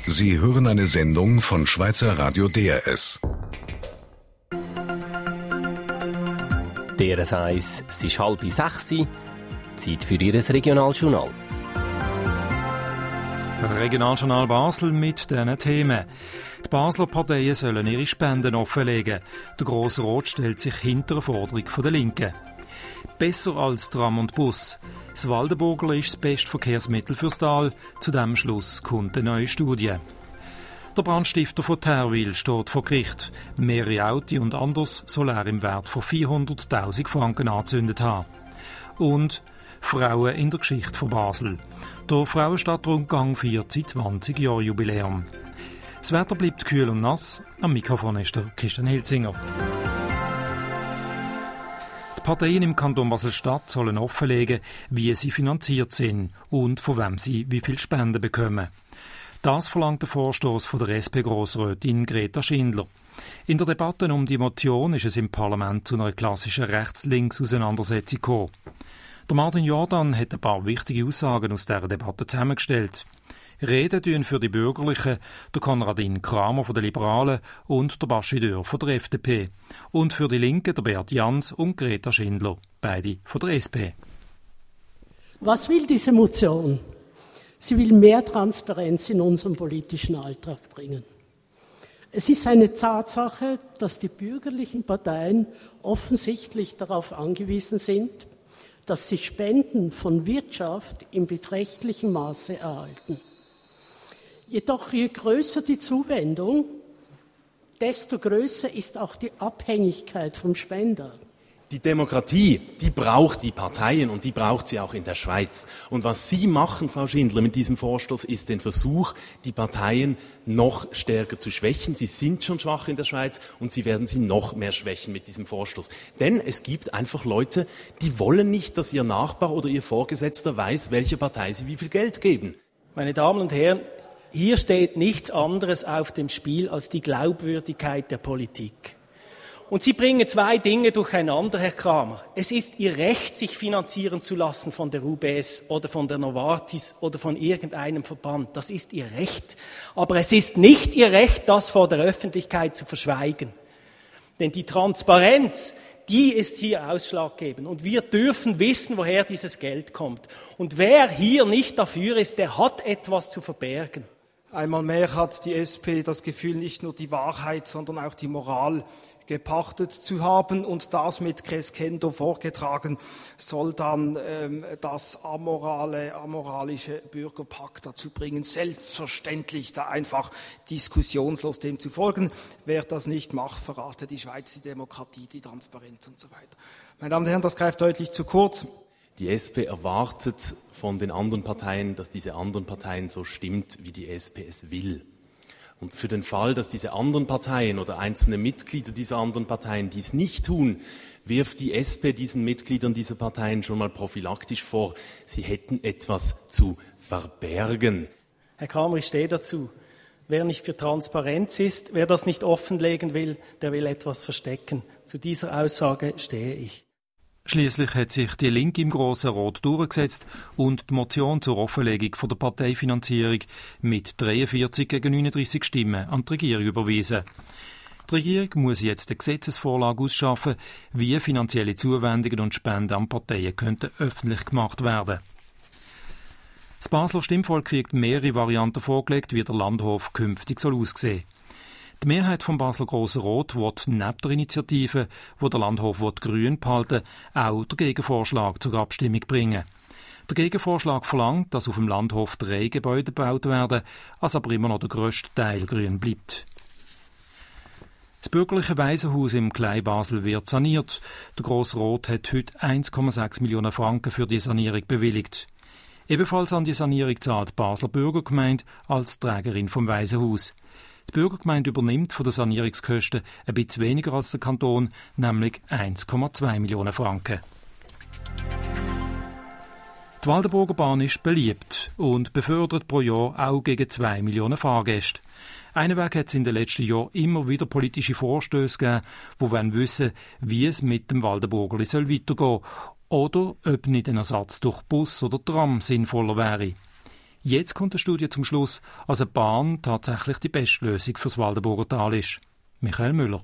Sie hören eine Sendung von Schweizer Radio DRS. DRS 1, es ist 5:30, Zeit für Ihr Regionaljournal. Regionaljournal Basel mit diesen Themen. Die Basler Parteien sollen ihre Spenden offenlegen. Der Grosse Rat stellt sich hinter eine Forderung der Linken. Besser als Tram und Bus. Das Waldenburgerli ist das beste Verkehrsmittel fürs Tal. Zu diesem Schluss kommt eine neue Studie. Der Brandstifter von Therwil steht vor Gericht. Mehrere Autos und anderes soll er im Wert von 400'000 Franken angezündet haben. Und Frauen in der Geschichte von Basel. Der Frauenstadtrundgang feiert seit 20 Jahren Jubiläum. Das Wetter bleibt kühl und nass. Am Mikrofon ist der Christian Hilzinger. Die Parteien im Kanton Basel-Stadt sollen offenlegen, wie sie finanziert sind und von wem sie wie viel Spenden bekommen. Das verlangt der Vorstoß von der SP-Grossrätin Greta Schindler. In der Debatte um die Motion ist es im Parlament zu einer klassischen Rechts-Links-Auseinandersetzung gekommen. Der Martin Jordan hat ein paar wichtige Aussagen aus dieser Debatte zusammengestellt. Reden tun für die Bürgerlichen der Konradin Kramer von den Liberalen und der Baschi Dürr von der FDP. Und für die Linken der Beat Jans und Greta Schindler, beide von der SP. Was will diese Motion? Sie will mehr Transparenz in unseren politischen Alltag bringen. Es ist eine Tatsache, dass die bürgerlichen Parteien offensichtlich darauf angewiesen sind, dass sie Spenden von Wirtschaft in beträchtlichem Maße erhalten. Jedoch je größer die Zuwendung, desto größer ist auch die Abhängigkeit vom Spender. Die Demokratie, die braucht die Parteien und die braucht sie auch in der Schweiz. Und was Sie machen, Frau Schindler, mit diesem Vorstoß, ist den Versuch, die Parteien noch stärker zu schwächen. Sie sind schon schwach in der Schweiz und Sie werden sie noch mehr schwächen mit diesem Vorstoß. Denn es gibt einfach Leute, die wollen nicht, dass ihr Nachbar oder ihr Vorgesetzter weiß, welche Partei sie wie viel Geld geben. Meine Damen und Herren, hier steht nichts anderes auf dem Spiel als die Glaubwürdigkeit der Politik. Und Sie bringen zwei Dinge durcheinander, Herr Kramer. Es ist Ihr Recht, sich finanzieren zu lassen von der UBS oder von der Novartis oder von irgendeinem Verband. Das ist Ihr Recht. Aber es ist nicht Ihr Recht, das vor der Öffentlichkeit zu verschweigen. Denn die Transparenz, die ist hier ausschlaggebend. Und wir dürfen wissen, woher dieses Geld kommt. Und wer hier nicht dafür ist, der hat etwas zu verbergen. Einmal mehr hat die SP das Gefühl, nicht nur die Wahrheit, sondern auch die Moral gepachtet zu haben, und das mit Crescendo vorgetragen soll dann das amoralische Bürgerpakt dazu bringen, selbstverständlich da einfach diskussionslos dem zu folgen. Wer das nicht macht, verrate die Schweiz, die Demokratie, die Transparenz und so weiter. Meine Damen und Herren, das greift deutlich zu kurz. Die SP erwartet von den anderen Parteien, dass diese anderen Parteien so stimmt, wie die SP es will. Und für den Fall, dass diese anderen Parteien oder einzelne Mitglieder dieser anderen Parteien dies nicht tun, wirft die SP diesen Mitgliedern dieser Parteien schon mal prophylaktisch vor, sie hätten etwas zu verbergen. Herr Kramer, ich stehe dazu. Wer nicht für Transparenz ist, wer das nicht offenlegen will, der will etwas verstecken. Zu dieser Aussage stehe ich. Schliesslich hat sich die Linke im Grossen Rat durchgesetzt und die Motion zur Offenlegung von der Parteifinanzierung mit 43 gegen 39 Stimmen an die Regierung überwiesen. Die Regierung muss jetzt eine Gesetzesvorlage ausschaffen, wie finanzielle Zuwendungen und Spenden an Parteien könnten öffentlich gemacht werden. Das Basler Stimmvolk kriegt mehrere Varianten vorgelegt, wie der Landhof künftig aussehen soll. Die Mehrheit vom Basler Grossen Rat will neben der Initiative, wo der Landhof grün behalten, auch den Gegenvorschlag zur Abstimmung bringen. Der Gegenvorschlag verlangt, dass auf dem Landhof 3 Gebäude gebaut werden, als aber immer noch der grösste Teil grün bleibt. Das bürgerliche Waisenhaus im Kleinbasel wird saniert. Der Grosse Rat hat heute 1,6 Millionen Franken für die Sanierung bewilligt. Ebenfalls an die Sanierung zahlt die Basler Bürgergemeinde als Trägerin vom Waisenhaus. Die Bürgergemeinde übernimmt von den Sanierungskosten ein bisschen weniger als der Kanton, nämlich 1,2 Millionen Franken. Die Waldenburger Bahn ist beliebt und befördert pro Jahr auch gegen 2 Millionen Fahrgäste. Eineweg hat es in den letzten Jahren immer wieder politische Vorstöße gegeben, die wollen wissen, wie es mit dem Waldenburgerli weitergehen soll oder ob nicht ein Ersatz durch Bus oder Tram sinnvoller wäre. Jetzt kommt die Studie zum Schluss, dass eine Bahn tatsächlich die beste Lösung für das Waldenburger Tal ist. Michael Müller.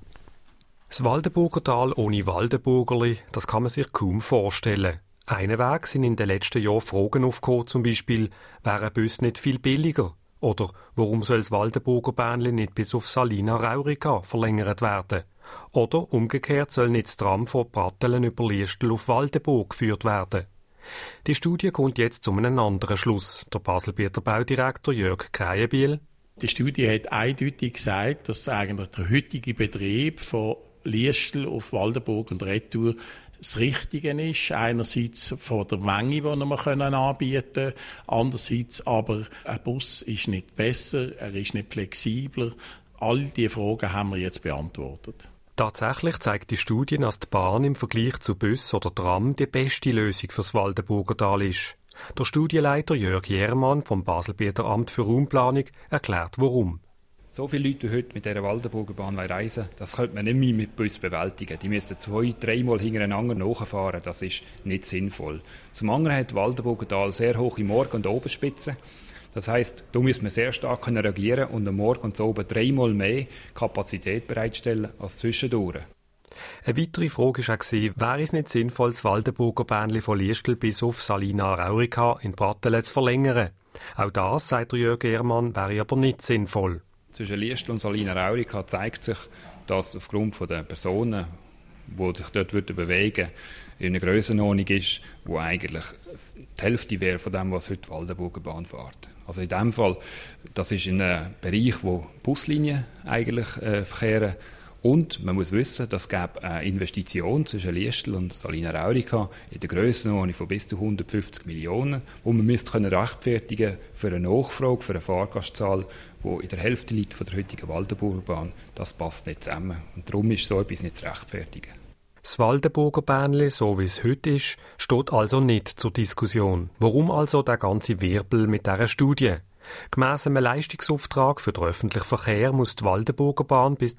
Das Waldenburger Tal ohne Waldenburgerli, das kann man sich kaum vorstellen. Einen Weg sind in den letzten Jahren Fragen aufgekommen, zum Beispiel, wäre ein Bus nicht viel billiger? Oder warum soll das Waldenburger Bähnli nicht bis auf Salina Raurica verlängert werden? Oder umgekehrt soll nicht das Tram von Pratteln über Liestel auf Waldenburg geführt werden? Die Studie kommt jetzt zu einem anderen Schluss. Der Baselbieter Baudirektor Jörg Kreienbiel. Die Studie hat eindeutig gesagt, dass eigentlich der heutige Betrieb von Liestel auf Waldenburg und Retour das Richtige ist. Einerseits von der Menge, die wir anbieten können, andererseits aber ein Bus ist nicht besser, er ist nicht flexibler. All diese Fragen haben wir jetzt beantwortet. Tatsächlich zeigt die Studie, dass die Bahn im Vergleich zu Bus oder Tram die beste Lösung für das Waldenburger Tal ist. Der Studienleiter Jörg Jermann vom Baselbieter Amt für Raumplanung erklärt, warum. So viele Leute, die heute mit dieser Waldenburger Bahn reisen, das könnte man nicht mehr mit Bus bewältigen. Die müssten 2-3 Mal hintereinander nachfahren. Das ist nicht sinnvoll. Zum anderen hat Waldenburger Tal sehr hohe Morgen- und Oberspitzen. Das heisst, da muss man sehr stark reagieren und am Morgen und oben 3-mal mehr Kapazität bereitstellen als zwischendurch. Eine weitere Frage war auch, wäre es nicht sinnvoll, das Waldenburger Bähnli von Liestel bis auf Salina Raurica in Pratteln zu verlängern? Auch das, sagt Jörg Ehrmann, wäre aber nicht sinnvoll. Zwischen Liestel und Salina Raurica zeigt sich, dass aufgrund der Personen, die sich dort bewegen, in einer Grössenordnung ist, die eigentlich die Hälfte wäre von dem, was heute die Waldenburger Bahn fährt. Also in diesem Fall, das ist in einem Bereich, wo Buslinien eigentlich verkehren. Und man muss wissen, dass es eine Investition zwischen Liestel und Salina Raurica in der Grössenordnung von bis zu 150 Millionen, wo man rechtfertigen für eine Nachfrage, für eine Fahrgastzahl, die in der Hälfte liegt von der heutigen Waldenburger Bahn. Das passt nicht zusammen. Und darum ist so etwas nicht zu rechtfertigen. Das Waldenburger Bähnli, so wie es heute ist, steht also nicht zur Diskussion. Warum also der ganze Wirbel mit dieser Studie? Gemäss einem Leistungsauftrag für den öffentlichen Verkehr muss die Waldenburger Bahn bis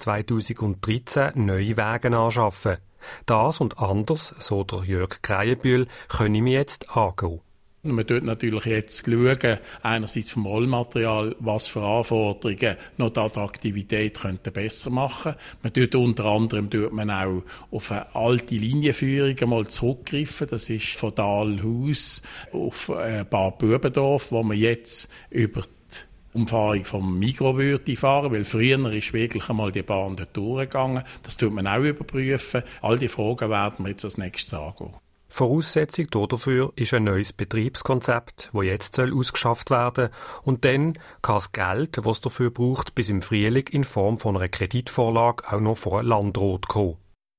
2013 neue Wege anschaffen. Das und anders, so der Jörg Kreienbühl, können wir jetzt angehen. Man schaut natürlich jetzt schauen, einerseits vom Rollmaterial, was für Anforderungen noch die Attraktivität könnten besser machen. Man tut unter anderem auch auf eine alte Linienführung einmal zurückgreifen. Das ist von Dahlhaus auf Bad Bubendorf, wo man jetzt über die Umfahrung vom Migros würde fahren, weil früher ist wirklich einmal die Bahn dort durchgegangen. Das tut man auch überprüfen. All die Fragen werden wir jetzt als nächstes angehen. Voraussetzung dafür ist ein neues Betriebskonzept, das jetzt ausgeschafft werden soll. Und dann kann das Geld, das es dafür braucht, bis im Frühling in Form von einer Kreditvorlage auch noch vor einen Landrat kommen.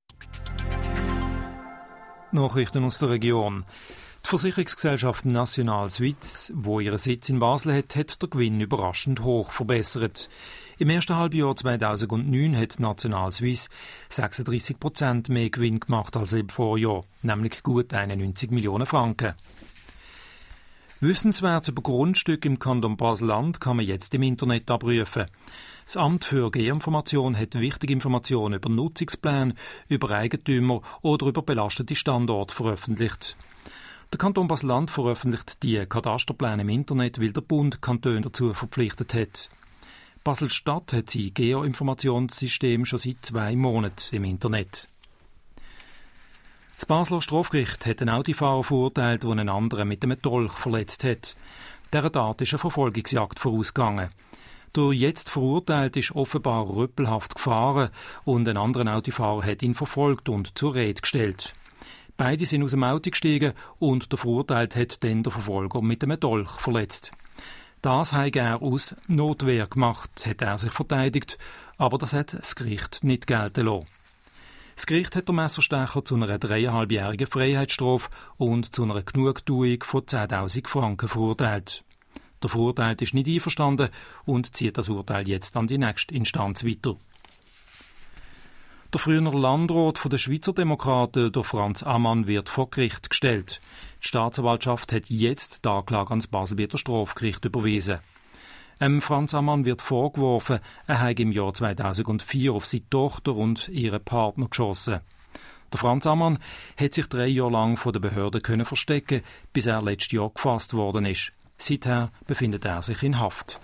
Nachrichten aus der Region. Die Versicherungsgesellschaft National Suisse, die ihren Sitz in Basel hat, hat den Gewinn überraschend hoch verbessert. Im ersten Halbjahr 2009 hat National Suisse 36% mehr Gewinn gemacht als im Vorjahr, nämlich gut 91 Millionen Franken. Wissenswertes über Grundstücke im Kanton Basel-Land kann man jetzt im Internet abrufen. Das Amt für Geoinformation hat wichtige Informationen über Nutzungspläne, über Eigentümer oder über belastete Standorte veröffentlicht. Der Kanton Basel-Land veröffentlicht die Katasterpläne im Internet, weil der Bund Kantone dazu verpflichtet hat. Basel-Stadt hat sein Geoinformationssystem schon seit 2 Monaten im Internet. Das Basler Strafgericht hat einen Autofahrer verurteilt, der einen anderen mit einem Dolch verletzt hat. Dieser Tat ist eine Verfolgungsjagd vorausgegangen. Der jetzt Verurteilte ist offenbar rüppelhaft gefahren und ein anderer Autofahrer hat ihn verfolgt und zur Rede gestellt. Beide sind aus dem Auto gestiegen und der Verurteilte hat dann den Verfolger mit einem Dolch verletzt. Das habe er aus Notwehr gemacht, hat er sich verteidigt, aber das hat das Gericht nicht gelten lassen. Das Gericht hat den Messerstecher zu einer 3,5-jährigen Freiheitsstrafe und zu einer Genugtuung von 10'000 Franken verurteilt. Der Verurteilte ist nicht einverstanden und zieht das Urteil jetzt an die nächste Instanz weiter. Der frühere Landrat der Schweizer Demokraten, der Franz Ammann, wird vor Gericht gestellt. Die Staatsanwaltschaft hat jetzt die Anklage ans Baselbieter Strafgericht überwiesen. Franz Ammann wird vorgeworfen, er habe im Jahr 2004 auf seine Tochter und ihren Partner geschossen. Der Franz Ammann hat sich 3 Jahre lang von den Behörden verstecken, bis er letztes Jahr gefasst worden ist. Seither befindet er sich in Haft.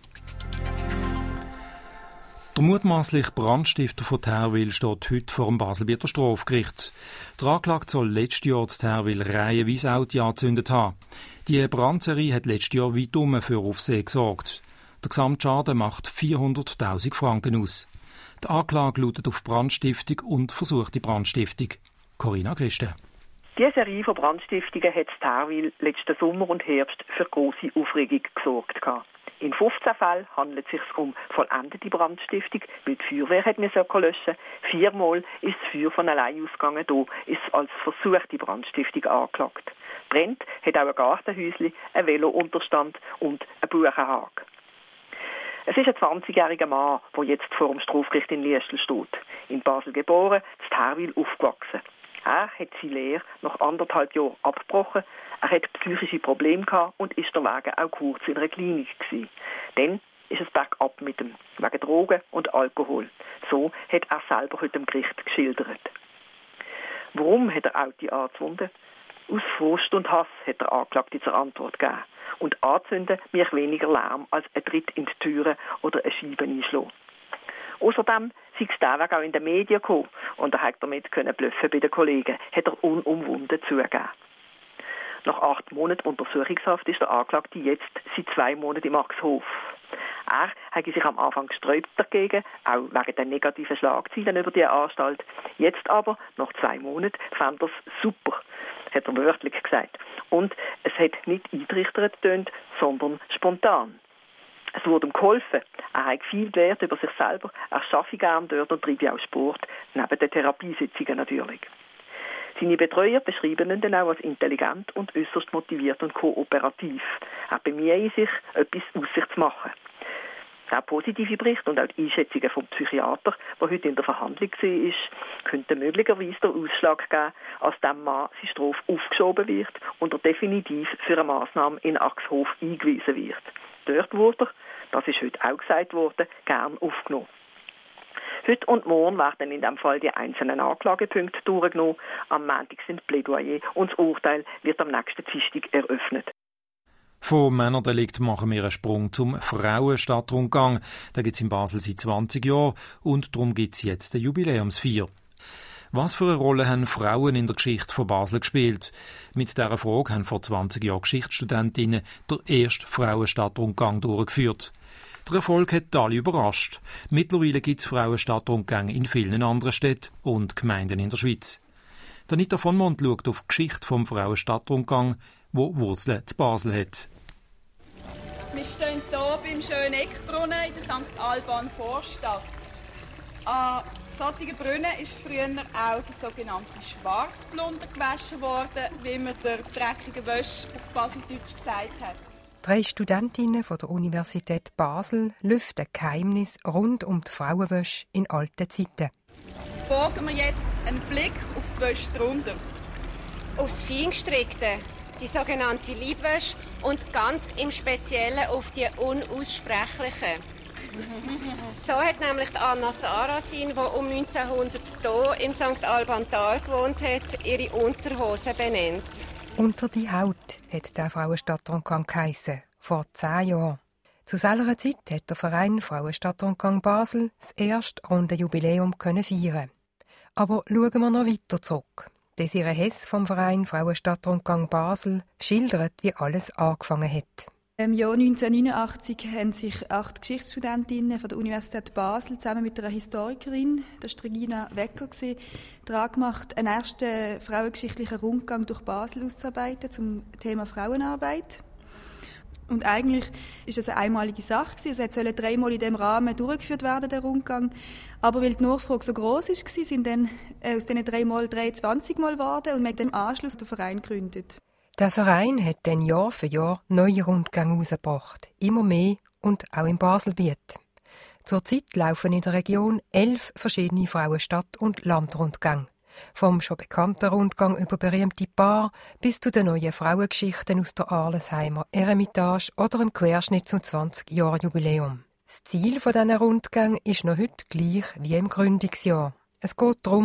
Der mutmaßliche Brandstifter von Therwil steht heute vor dem Baselbieter Strafgericht. Der Anklagte soll letztes Jahr in Therwil reihenweise Autos angezündet haben. Die Brandserie hat letztes Jahr weitum für Aufsehen gesorgt. Der Gesamtschaden macht 400'000 Franken aus. Die Anklage lautet auf Brandstiftung und versuchte Brandstiftung. Corinna Christen. Diese Serie von Brandstiftungen hat in Therwil letzten Sommer und Herbst für grosse Aufregung gesorgt. In 15 Fällen handelt es sich um vollendete Brandstiftung, weil die Feuerwehr hat löschen musste. 4-mal ist das Feuer von allein ausgegangen, hier ist es als versuchte Brandstiftung angeklagt. Brennt hat auch ein Gartenhäuschen, ein Velounterstand und ein Buchenhag. Es ist ein 20-jähriger Mann, der jetzt vor dem Strafgericht in Liestel steht. In Basel geboren, in Therwil aufgewachsen. Er hat seine Lehre nach 1,5 Jahren abgebrochen. Er hat psychische Probleme gehabt und ist deswegen auch kurz in einer Klinik gewesen. Dann ist es bergab mit ihm, wegen Drogen und Alkohol. So hat er selber heute im Gericht geschildert. Warum hat er Auto angezündet? Aus Frust und Hass hat der Anklagte zur Antwort gegeben. Und anzünden macht weniger Lärm als ein Tritt in die Türen oder eine Scheibe einschlagen. Außerdem sei es der Weg auch in den Medien gekommen und er hat damit bluffen bei den Kollegen, hat er unumwunden zugegeben. Nach 8 Monaten Untersuchungshaft ist der Anklagte jetzt seit 2 Monaten im Axhof. Er hat sich am Anfang gesträubt dagegen, auch wegen der negativen Schlagzeilen über die Anstalt. Jetzt aber, nach 2 Monaten, fand er es super, hat er wörtlich gesagt. Und es hat nicht eintrichternd getönt, sondern spontan. Es wurde ihm geholfen. Er hat viel Wert über sich selber. Er schaffe gern dort und treibe auch Sport, neben den Therapiesitzungen natürlich. Seine Betreuer beschreiben ihn dann auch als intelligent und äußerst motiviert und kooperativ. Er bemühe sich, etwas aus sich zu machen. Der positive Bericht und auch die Einschätzungen vom Psychiater, der heute in der Verhandlung war, könnten möglicherweise den Ausschlag geben, als dem Mann seine Strafe aufgeschoben wird und er definitiv für eine Massnahme in Axhof eingewiesen wird. Dort wurde er, das ist heute auch gesagt worden, gern aufgenommen. Heute und morgen werden in diesem Fall die einzelnen Anklagepunkte durchgenommen. Am Montag sind Plädoyer und das Urteil wird am nächsten Dienstag eröffnet. Vom Männerdelikt machen wir einen Sprung zum Frauenstadtrundgang. Da gibt es in Basel seit 20 Jahren und darum gibt es jetzt eine Jubiläumsfeier. Was für eine Rolle haben Frauen in der Geschichte von Basel gespielt? Mit dieser Frage haben vor 20 Jahren Geschichtsstudentinnen den ersten Frauenstadtrundgang durchgeführt. Der Erfolg hat alle überrascht. Mittlerweile gibt es Frauenstadtrundgänge in vielen anderen Städten und Gemeinden in der Schweiz. Anita von Mont schaut auf die Geschichte vom Frauenstadtrundgang, wo Wurzeln zu Basel hat. Wir stehen hier beim schönen Eckbrunnen in der St. Alban Vorstadt. An solchen Brunnen ist früher auch der sogenannte Schwarzblunder gewaschen worden, wie man der dreckigen Wäsche auf Baseldeutsch gesagt hat. 3 Studentinnen von der Universität Basel lüften Geheimnis rund um die Frauenwäsche in alten Zeiten. Wagen wir jetzt einen Blick auf die Wäsche drunter. Aufs Feingestrickte, die sogenannte Leibwäsche und ganz im Speziellen auf die unaussprechliche. So hat nämlich Anna Sarasin, die um 1900 hier im St. Alban-Tal gewohnt hat, ihre Unterhose benannt. Unter die Haut hat der Frauenstadtrundgang geheissen, vor 10 Jahren. Zu selber Zeit hat der Verein Frauenstadtrundgang Basel das erste runde Jubiläum feiern. Aber schauen wir noch weiter zurück. Desiree Hess vom Verein Frauenstadtrundgang Basel schildert, wie alles angefangen hat. Im Jahr 1989 haben sich 8 Geschichtsstudentinnen von der Universität Basel zusammen mit einer Historikerin, der Regina Wecker, daran gemacht, einen ersten frauengeschichtlichen Rundgang durch Basel auszuarbeiten zum Thema Frauenarbeit. Und eigentlich ist es eine einmalige Sache. Es sollte 3-mal in diesem Rahmen durchgeführt werden, der Rundgang. Aber weil die Nachfrage so gross war, sind dann aus diesen 3-mal 23 Mal geworden und mit dem Anschluss den Verein gegründet. Der Verein hat dann Jahr für Jahr neue Rundgänge herausgebracht. Immer mehr und auch im Baselbiet. Zurzeit laufen in der Region 11 verschiedene Frauenstadt- und Landrundgänge. Vom schon bekannten Rundgang über berühmte Paar bis zu den neuen Frauengeschichten aus der Arlesheimer Eremitage oder im Querschnitt zum 20-Jahr-Jubiläum. Das Ziel dieser Rundgänge ist noch heute gleich wie im Gründungsjahr. Es geht darum,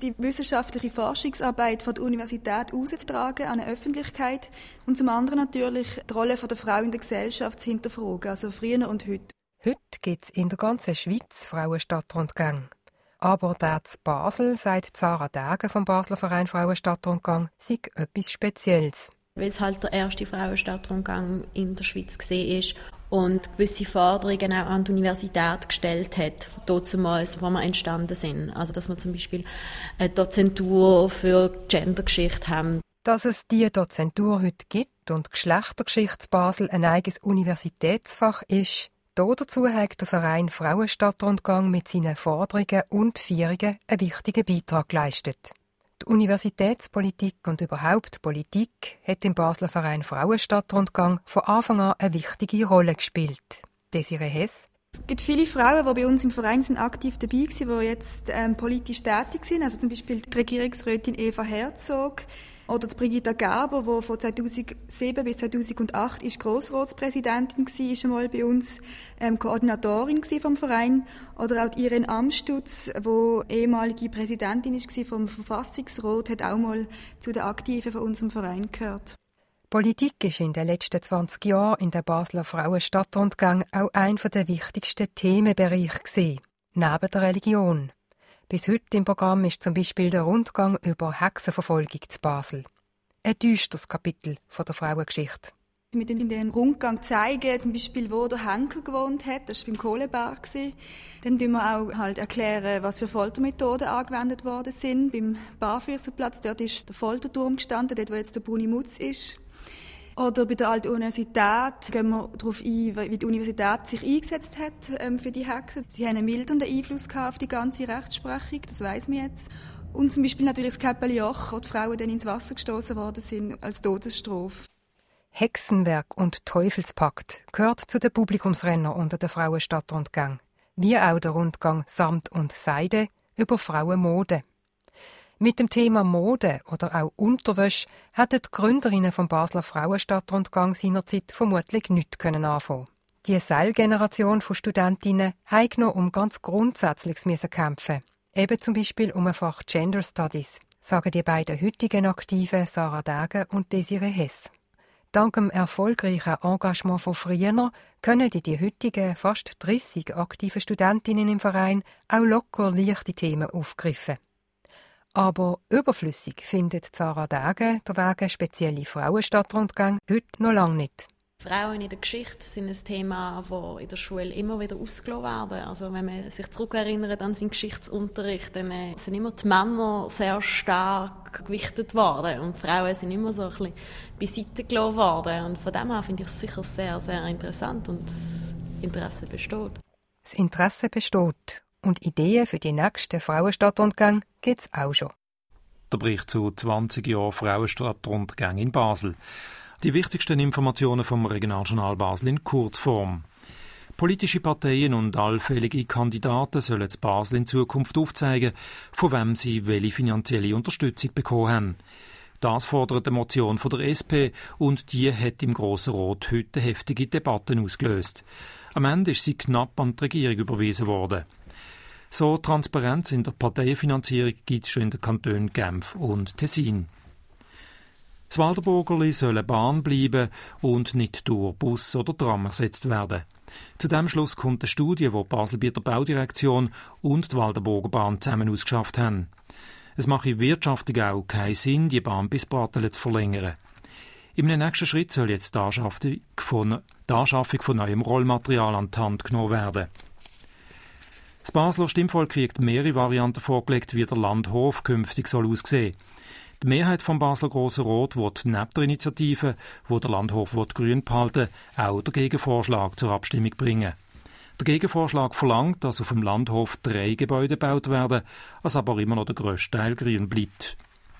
die wissenschaftliche Forschungsarbeit von der Universität rauszutragen an eine Öffentlichkeit und zum anderen natürlich die Rolle der Frau in der Gesellschaft zu hinterfragen, also früher und heute. Heute gibt es in der ganzen Schweiz Frauenstadtrundgänge. Aber der zu Basel, sagt Sarah Däger vom Basler Verein Frauenstadtrundgang, sei etwas Spezielles. Weil es halt der erste Frauenstadtrundgang in der Schweiz war und gewisse Forderungen auch an die Universität gestellt hat, damals, wo wir entstanden sind. Also dass wir zum Beispiel eine Dozentur für Gendergeschichte haben. Dass es diese Dozentur heute gibt und Geschlechtergeschichte Basel ein eigenes Universitätsfach ist, dazu hat der Verein Frauenstadtrundgang mit seinen Forderungen und Feierungen einen wichtigen Beitrag geleistet. Die Universitätspolitik und überhaupt Politik hat im Basler Verein Frauenstadtrundgang von Anfang an eine wichtige Rolle gespielt. Desiree Hess. Es gibt viele Frauen, die bei uns im Verein sind aktiv dabei waren, die jetzt politisch tätig sind. Also zum Beispiel die Regierungsrätin Eva Herzog oder die Brigitta Gerber, die von 2007 bis 2008 ist Grossratspräsidentin war, ist einmal bei uns Koordinatorin vom Verein. Oder auch die Irene Amstutz, die ehemalige Präsidentin war vom Verfassungsrat, hat auch mal zu den Aktiven von unserem Verein gehört. Politik ist in den letzten 20 Jahren in der Basler Frauenstadtrundgang auch einer der wichtigsten Themenbereiche gewesen, neben der Religion. Bis heute im Programm ist zum Beispiel der Rundgang über Hexenverfolgung zu Basel. Ein düsteres Kapitel von der Frauengeschichte. Wir in den Rundgang zeigen, zum Beispiel, wo der Henker gewohnt hat, das war beim Kohleberg. Dann erklären wir auch erklären, was für Foltermethoden angewendet worden sind. Beim Barfüßerplatz, dort ist der Folterturm gestanden, dort wo jetzt der Brunimutz ist. Oder bei der Alten Universität gehen wir darauf ein, wie die Universität sich eingesetzt hat für die Hexen. Sie haben einen mildernden Einfluss auf die ganze Rechtsprechung, das weiss man jetzt. Und zum Beispiel natürlich das Käppeli-Joch, wo die Frauen dann ins Wasser gestoßen worden sind als Todesstrafe. Hexenwerk und Teufelspakt gehört zu den Publikumsrennern unter der Frauenstadtrundgang. Wie auch der Rundgang Samt und Seide über Frauenmode. Mit dem Thema Mode oder auch Unterwäsche hätten die Gründerinnen vom Basler Frauenstadtrundgang seinerzeit vermutlich nichts anfangen. Die Seilgeneration von Studentinnen musste noch um ganz Grundsätzliches kämpfen. Eben zum Beispiel um ein Fach Gender Studies, sagen die beiden heutigen Aktiven Sarah Däger und Desiree Hess. Dank dem erfolgreichen Engagement von früher können die heutigen fast 30 aktiven Studentinnen im Verein auch locker leichte Themen aufgreifen. Aber überflüssig findet Sarah Däger der Wege spezielle Frauenstadtrundgang heute noch lange nicht. Frauen in der Geschichte sind ein Thema, das in der Schule immer wieder ausgelassen werden. Also wenn man sich zurückerinnert an seinen Geschichtsunterricht, dann sind immer die Männer sehr stark gewichtet worden und Frauen sind immer so ein bisschen beiseite gelassen worden. Und von dem her finde ich es sicher sehr, sehr interessant und das Interesse besteht. Das Interesse besteht. Und Ideen für die nächsten Frauenstadtrundgänge gibt es auch schon. Der Bericht zu 20 Jahren Frauenstadtrundgang in Basel. Die wichtigsten Informationen vom Regionaljournal Basel in Kurzform. Politische Parteien und allfällige Kandidaten sollen in Basel in Zukunft aufzeigen, von wem sie welche finanzielle Unterstützung bekommen haben. Das fordert eine Motion von der SP und die hat im Grossen Rat heute heftige Debatten ausgelöst. Am Ende ist sie knapp an die Regierung überwiesen worden. So Transparenz in der Parteienfinanzierung gibt es schon in den Kantonen Genf und Tessin. Das Waldenburgerli soll eine Bahn bleiben und nicht durch Bus oder Tram ersetzt werden. Zu diesem Schluss kommt eine Studie, die die Baselbieter Baudirektion und die Waldenburger Bahn zusammen ausgeschafft haben. Es mache wirtschaftlich auch keinen Sinn, die Bahn bis Bratelen zu verlängern. Im nächsten Schritt soll jetzt die Anschaffung von neuem Rollmaterial an die Hand genommen werden. Das Basler Stimmvolk kriegt mehrere Varianten vorgelegt, wie der Landhof künftig soll aussehen. Die Mehrheit vom Basler Grossen Rat will neben der Initiative, wo der Landhof grün behalten, auch den Gegenvorschlag zur Abstimmung bringen. Der Gegenvorschlag verlangt, dass auf dem Landhof 3 Gebäude gebaut werden, als aber immer noch der grösste Teil grün bleibt.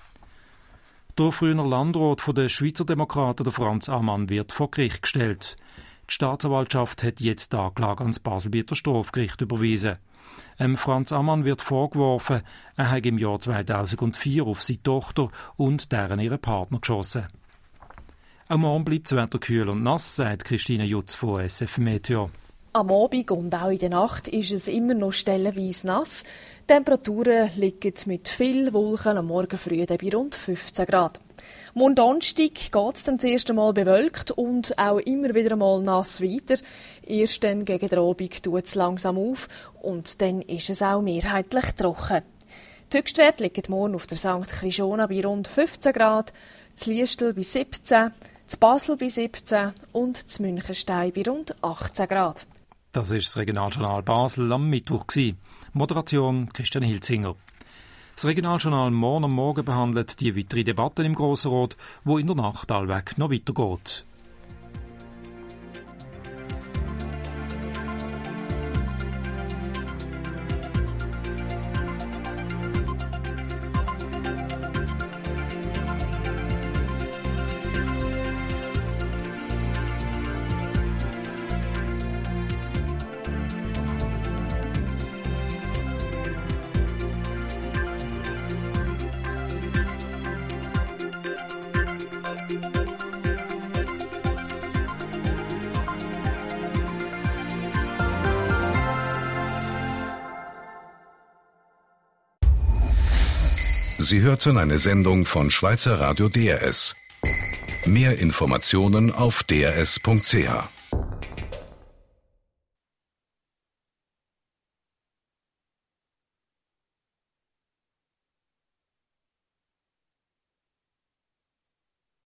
Der frühere Landrat der Schweizer Demokraten, der Franz Ammann, wird vor Gericht gestellt. Die Staatsanwaltschaft hat jetzt die Anklage ans Baselbieter Strafgericht überwiesen. Franz Ammann wird vorgeworfen, er habe im Jahr 2004 auf seine Tochter und deren ihren Partner geschossen. Am Morgen bleibt das Wetter kühl und nass, sagt Christine Jutz von SF Meteo. Am Abend und auch in der Nacht ist es immer noch stellenweise nass. Die Temperaturen liegen mit viel Wolken am Morgen früh bei rund 15 Grad. Morgen Donnerstag geht es dann das erste Mal bewölkt und auch immer wieder mal nass weiter. Erst dann gegen den Abend tut es langsam auf und dann ist es auch mehrheitlich trocken. Die Höchstwerte liegen morgen auf der St. Chrischona bei rund 15 Grad, zu Liestel bei 17, zu Basel bei 17 und zu Münchenstein bei rund 18 Grad. Das ist das Regionaljournal Basel am Mittwoch. Moderation Christian Hilzinger. Das Regionaljournal morgen am Morgen behandelt die weitere Debatte im Grossen Rat, wo in der Nacht allweg noch weitergeht. Sie hörten eine Sendung von Schweizer Radio DRS. Mehr Informationen auf drs.ch.